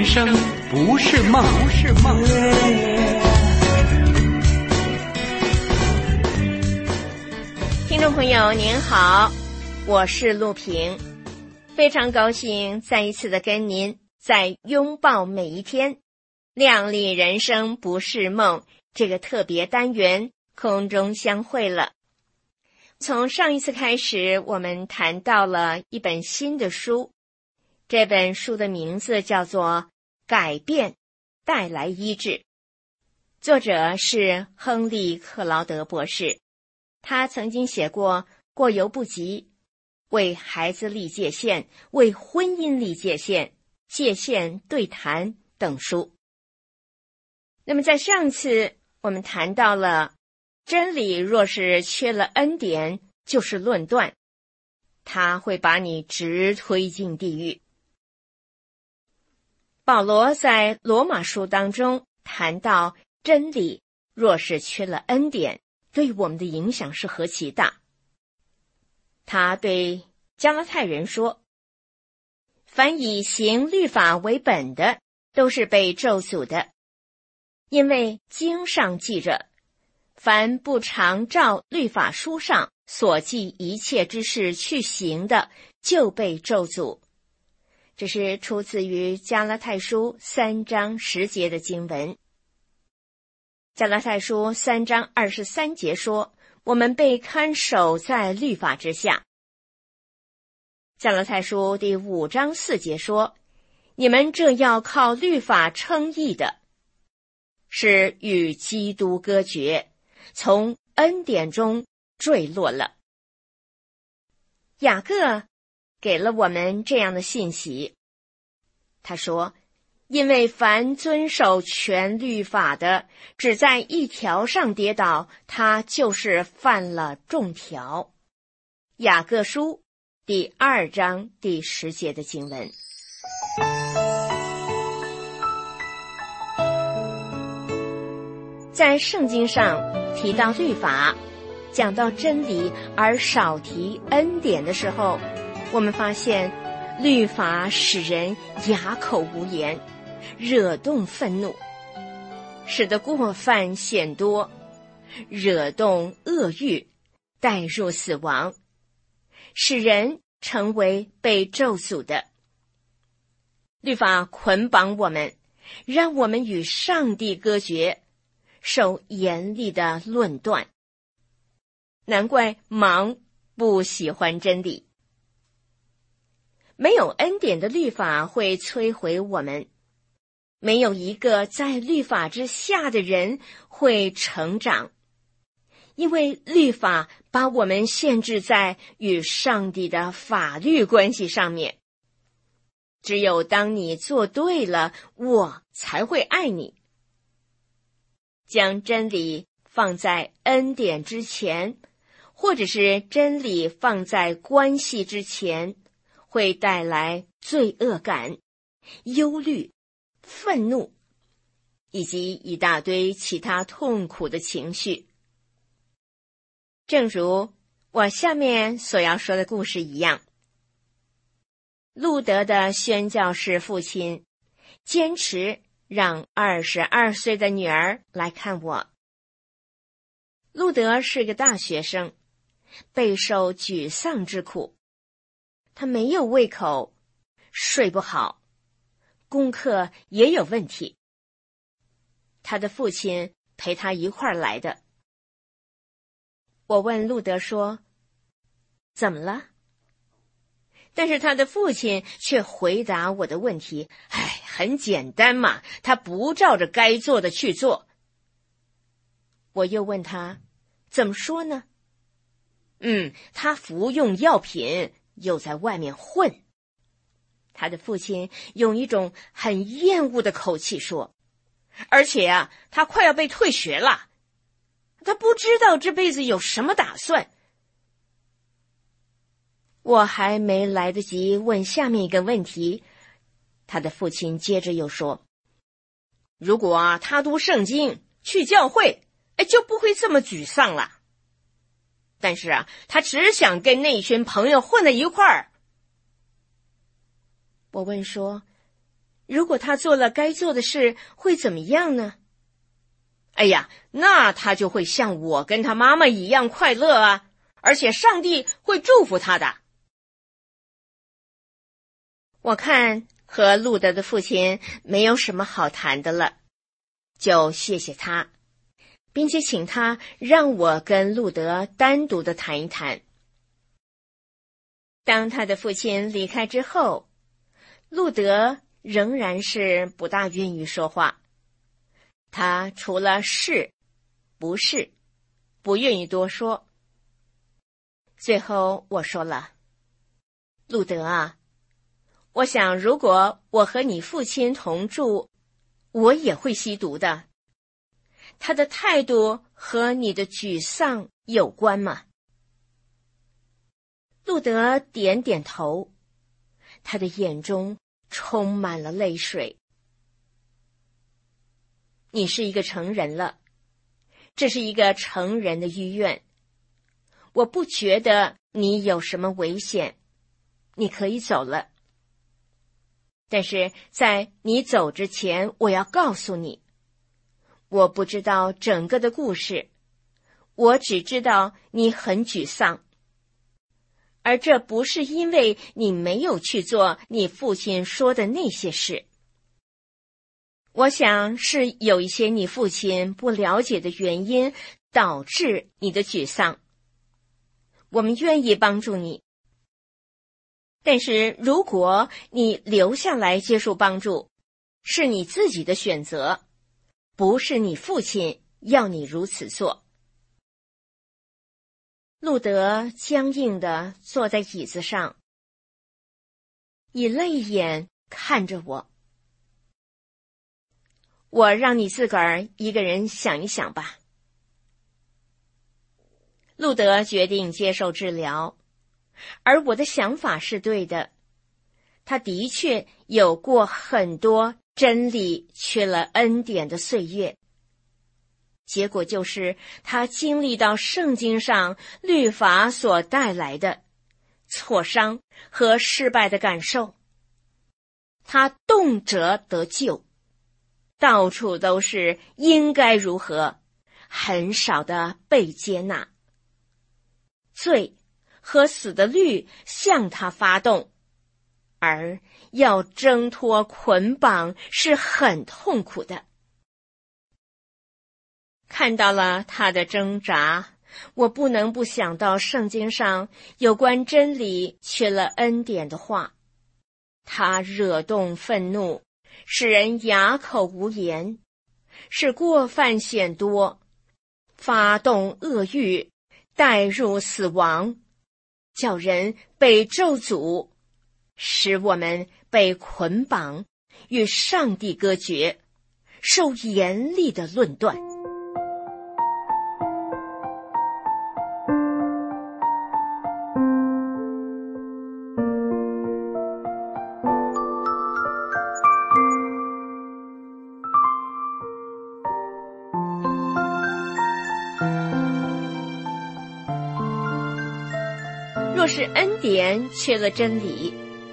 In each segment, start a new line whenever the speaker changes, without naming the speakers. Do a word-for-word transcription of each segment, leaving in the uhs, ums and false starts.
人生不是梦，不是梦。
听众朋友您好，我是陆平，非常高兴再一次的跟您在拥抱每一天，亮丽人生不是梦这个特别单元空中相会了。从上一次开始，我们谈到了一本新的书，这本书的名字叫做《改变带来医治》，作者是亨利·克劳德博士。他曾经写过《过犹不及》、为孩子立界限、为婚姻立界限、界限对谈等书。那么在上次我们谈到了真理若是缺了恩典，就是论断，它会把你直推进地狱。保罗在罗马书当中谈到真理若是缺了恩典，对我们的影响是何其大。他对加拉太人说，凡以行律法为本的，都是被咒诅的，因为经上记着，凡不常照律法书上所记一切之事去行的，就被咒诅。这是出自于加拉太书三章十节的经文。加拉太书三章二十三节说，我们被看守在律法之下。加拉太书第五章四节说，你们这要靠律法称义的，是与基督隔绝，从恩典中坠落了。雅各给了我们这样的信息，他说，因为凡遵守全律法的，只在一条上跌倒，他就是犯了众条。雅各书第二章第十节的经文。在圣经上提到律法，讲到真理而少提恩典的时候，我们发现律法使人哑口无言，惹动愤怒，使得过犯显多，惹动恶欲，带入死亡，使人成为被咒诅的。律法捆绑我们，让我们与上帝隔绝，受严厉的论断。难怪盲不喜欢真理。没有恩典的律法会摧毁我们，没有一个在律法之下的人会成长，因为律法把我们限制在与上帝的法律关系上面。只有当你做对了，我才会爱你。将真理放在恩典之前，或者是真理放在关系之前，会带来罪恶感、忧虑、愤怒，以及一大堆其他痛苦的情绪。正如我下面所要说的故事一样，路德的宣教士父亲坚持让二十二岁的女儿来看我。路德是个大学生，备受沮丧之苦，他没有胃口，睡不好，功课也有问题。他的父亲陪他一块儿来的。我问路德说，怎么了？但是他的父亲却回答我的问题，哎，很简单嘛，他不照着该做的去做。我又问他，怎么说呢？嗯，他服用药品，又在外面混。他的父亲用一种很厌恶的口气说，而且啊，他快要被退学了，他不知道这辈子有什么打算。我还没来得及问下面一个问题，他的父亲接着又说，如果啊他读圣经，去教会，哎，就不会这么沮丧了。但是啊，他只想跟那群朋友混在一块儿。我问说， 如果他做了该做的事，会怎么样呢？哎呀，那他就会像我跟他妈妈一样快乐啊，而且上帝会祝福他的。我看和路德的父亲没有什么好谈的了，就谢谢他，并且请他让我跟路德单独的谈一谈。当他的父亲离开之后，路德仍然是不大愿意说话，他除了是不是不愿意多说。最后我说了，路德啊，我想如果我和你父亲同住，我也会吸毒的。他的态度和你的沮丧有关吗？路德点点头，他的眼中充满了泪水。你是一个成人了，这是一个成人的医院，我不觉得你有什么危险，你可以走了。但是在你走之前，我要告诉你，我不知道整个的故事，我只知道你很沮丧。而这不是因为你没有去做你父亲说的那些事，我想是有一些你父亲不了解的原因导致你的沮丧。我们愿意帮助你，但是如果你留下来接受帮助，是你自己的选择，不是你父亲要你如此做。路德僵硬地坐在椅子上，以泪眼看着我。我让你自个儿一个人想一想吧。路德决定接受治疗，而我的想法是对的。他的确有过很多真理缺了恩典的岁月，结果就是他经历到圣经上律法所带来的挫伤和失败的感受。他动辄得救，到处都是应该如何，很少的被接纳。罪和死的律向他发动，而要挣脱捆绑是很痛苦的。看到了他的挣扎，我不能不想到圣经上有关真理缺了恩典的话。他惹动愤怒，使人哑口无言，使过犯显多，发动恶欲，带入死亡，叫人被咒诅，使我们被捆绑，与上帝隔绝，受严厉的论断。若是恩典缺了真理，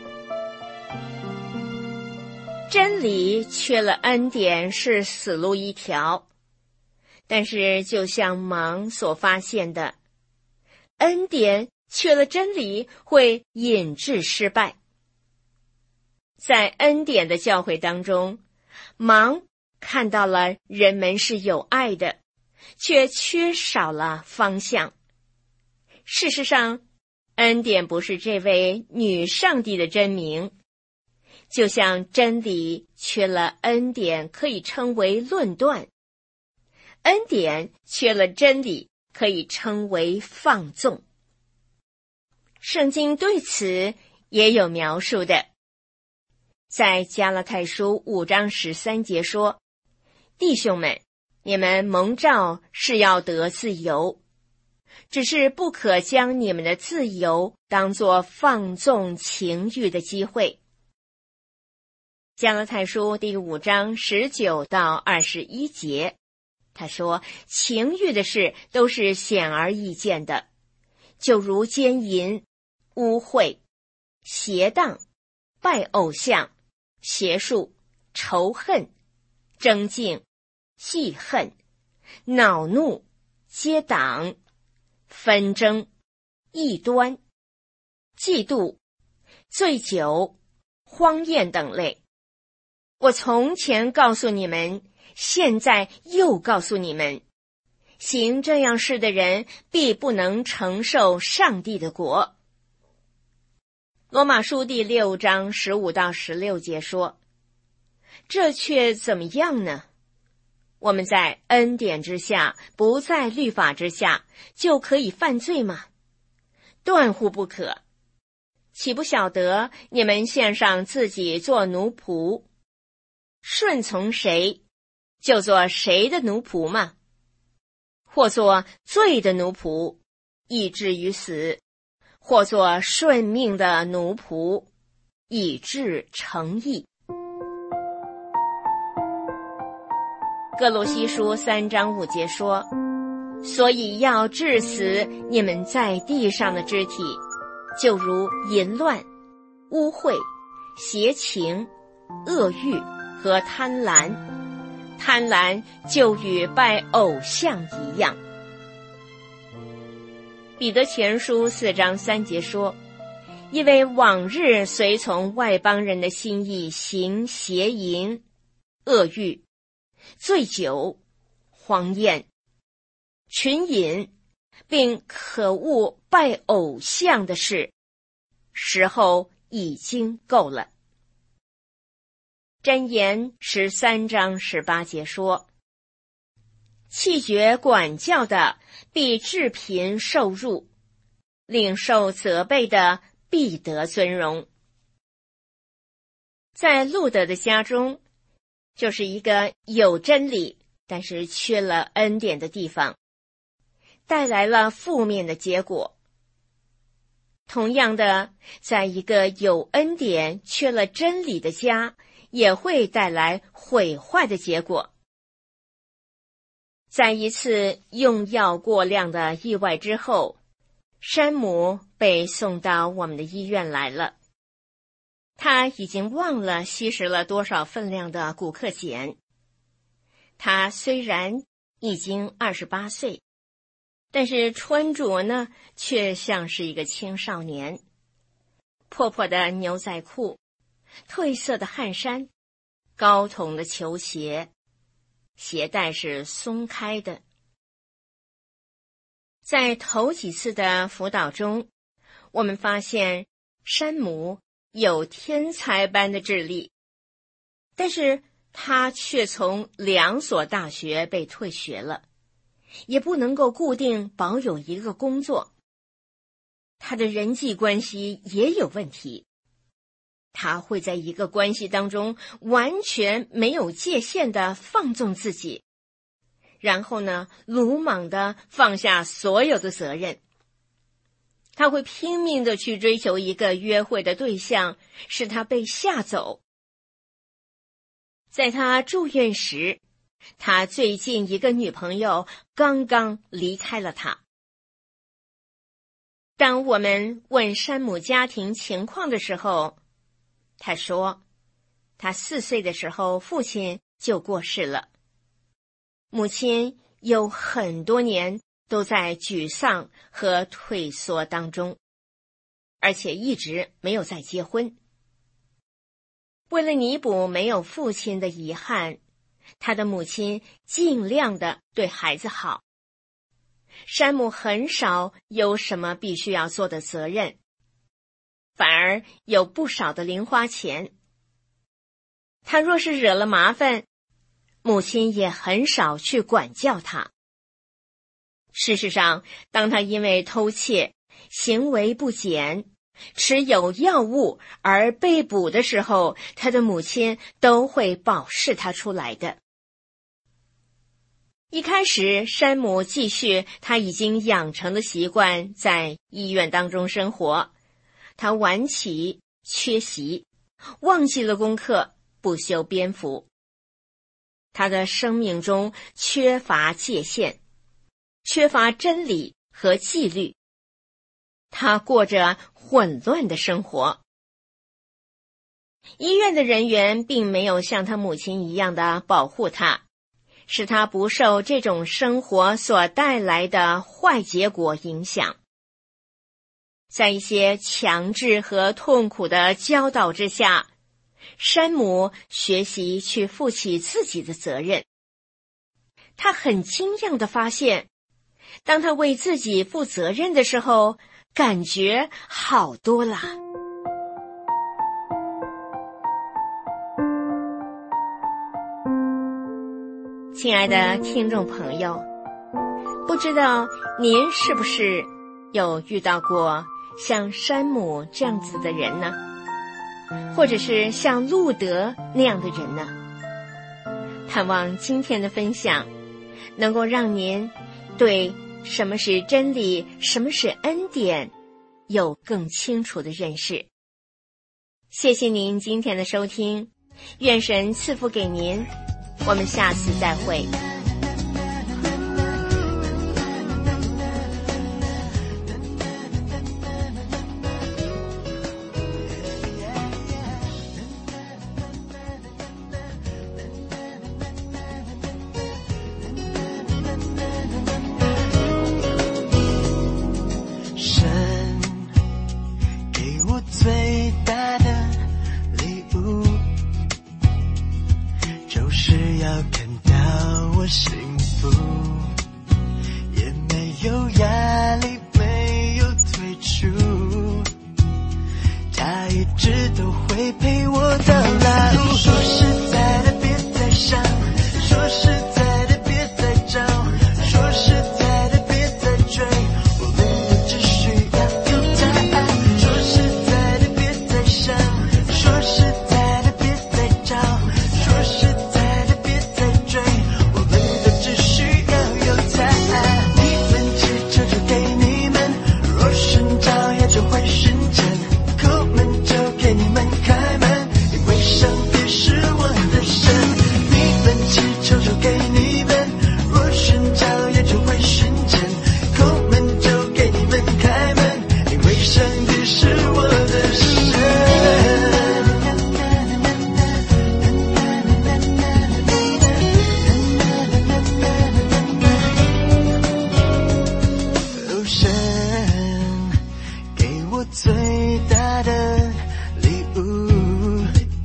真理缺了恩典是死路一条。但是就像芒所发现的，恩典缺了真理会引致失败。在恩典的教诲当中，芒看到了人们是有爱的，却缺少了方向。事实上，恩典不是这位女上帝的真名，就像真理缺了恩典可以称为论断，恩典缺了真理可以称为放纵。圣经对此也有描述的，在加拉太书五章十三节说，弟兄们，你们蒙召是要得自由，只是不可将你们的自由当作放纵情欲的机会。加拉太书第五章十九到二十一节，他说，情欲的事都是显而易见的，就如奸淫、污秽、邪荡、拜偶像、邪术、 仇恨、争竞、记恨、恼怒、结党、纷争、异端、嫉妒、醉酒、荒宴等类。我从前告诉你们，现在又告诉你们，行这样事的人必不能承受上帝的国。罗马书第六章十五到十六节说，这却怎么样呢？我们在恩典之下，不在律法之下，就可以犯罪吗？断乎不可。岂不晓得你们献上自己做奴仆，顺从谁，就做谁的奴仆吗？或做罪的奴仆，以至于死；或做顺命的奴仆，以致成义。哥罗西书三章五节说，所以要治死你们在地上的肢体，就如淫乱、污秽、邪情、恶欲和贪婪。贪婪就与拜偶像一样。彼得前书四章三节说，因为往日随从外邦人的心意行邪淫、恶欲、醉酒、荒宴、群饮，并可恶拜偶像的事，时候已经够了。箴言十三章十八节说，弃绝管教的必致贫受辱，领受责备的必得尊荣。在路德的家中，就是一个有真理但是缺了恩典的地方，带来了负面的结果。同样的，在一个有恩典缺了真理的家，也会带来毁坏的结果。在一次用药过量的意外之后，山姆被送到我们的医院来了。他已经忘了吸食了多少分量的古克碱。他虽然已经二十八岁，但是穿着呢，却像是一个青少年。破破的牛仔裤，褪色的汗衫，高筒的球鞋，鞋带是松开的。在头几次的辅导中，我们发现山姆有天才般的智力，但是他却从两所大学被退学了，也不能够固定保有一个工作。他的人际关系也有问题，他会在一个关系当中完全没有界限地放纵自己，然后呢，鲁莽地放下所有的责任。他会拼命地去追求一个约会的对象，使他被吓走。在他住院时，他最近一个女朋友刚刚离开了他。当我们问山姆家庭情况的时候，他说，他四岁的时候父亲就过世了，母亲有很多年都在沮丧和退缩当中，而且一直没有再结婚。为了弥补没有父亲的遗憾，他的母亲尽量的对孩子好。山姆很少有什么必须要做的责任，反而有不少的零花钱。他若是惹了麻烦，母亲也很少去管教他。事实上，当他因为偷窃、行为不检、持有药物而被捕的时候，他的母亲都会保释他出来的。一开始，山姆继续他已经养成的习惯，在医院当中生活。他晚起、缺席，忘记了功课，不修边幅。他的生命中缺乏界限，缺乏真理和纪律。他过着混乱的生活。 医院的人员并没有像他母亲一样的保护他，使他不受这种生活所带来的坏结果影响。在一些强制和痛苦的教导之下，山姆学习去负起自己的责任。他很惊讶地发现，当他为自己负责任的时候，感觉好多了。亲爱的听众朋友，不知道您是不是有遇到过像山姆这样子的人呢？或者是像路德那样的人呢？盼望今天的分享能够让您对什么是真理，什么是恩典有更清楚的认识。谢谢您今天的收听，愿神赐福给您，我们下次再会。
最大的礼物，就是要看到我幸福，也没有压力，没有退出，他一直都会陪我到老。说实在的别再想，说实在的别再找，说实在的别再追，我们都只需要有答案。说实在的别再想，说实在的别再找，说实在的别再追，我们都只需要有答案。你们祈求就给你们，若寻找也就会寻见，叩门就给你们开门，因为上帝是我的神。你们祈求就给你们，若寻找也就会寻见，叩门就给你们开门，因为上帝是我的神。哦，神给我最大的礼物，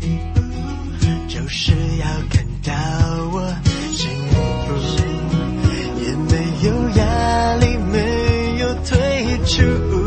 就是要看到我幸福，也没有压力，没有退出，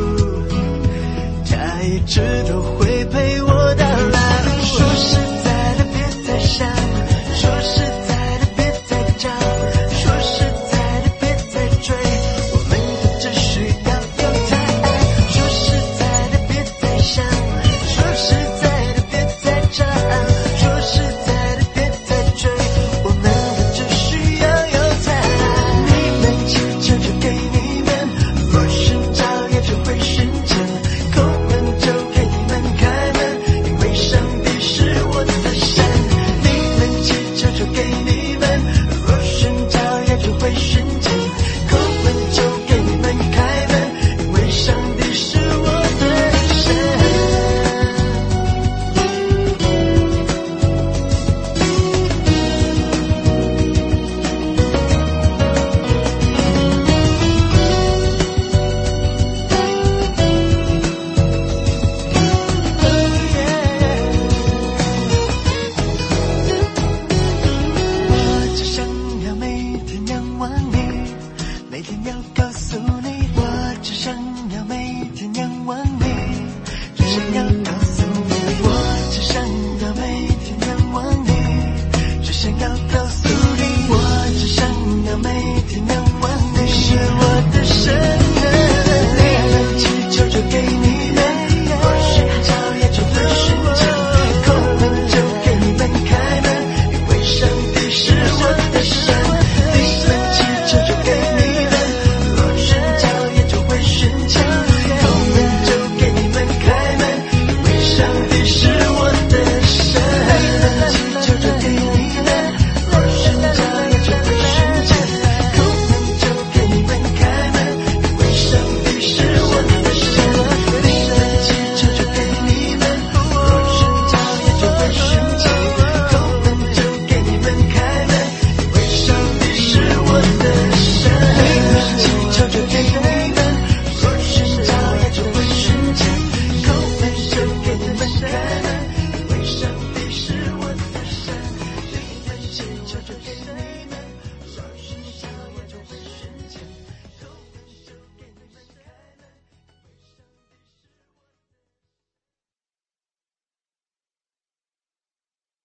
他一直都会陪我到老。说实在的别再想，说实在的别再找，说实在的别再追，我们都只需要有答案。说实在的别再想，说实在的别再找，说实在的别再追，我们都只需要有答案。你们祈求就给你们，若寻找也就会寻见，叩门就给你们开门，因为上帝是我的神。你们祈求就给你们，若寻找也就会寻见，叩门就给你们开门，因为上帝是我的神。我只想要每天仰望你，每天要告诉你，我只想要每天仰望你，只想要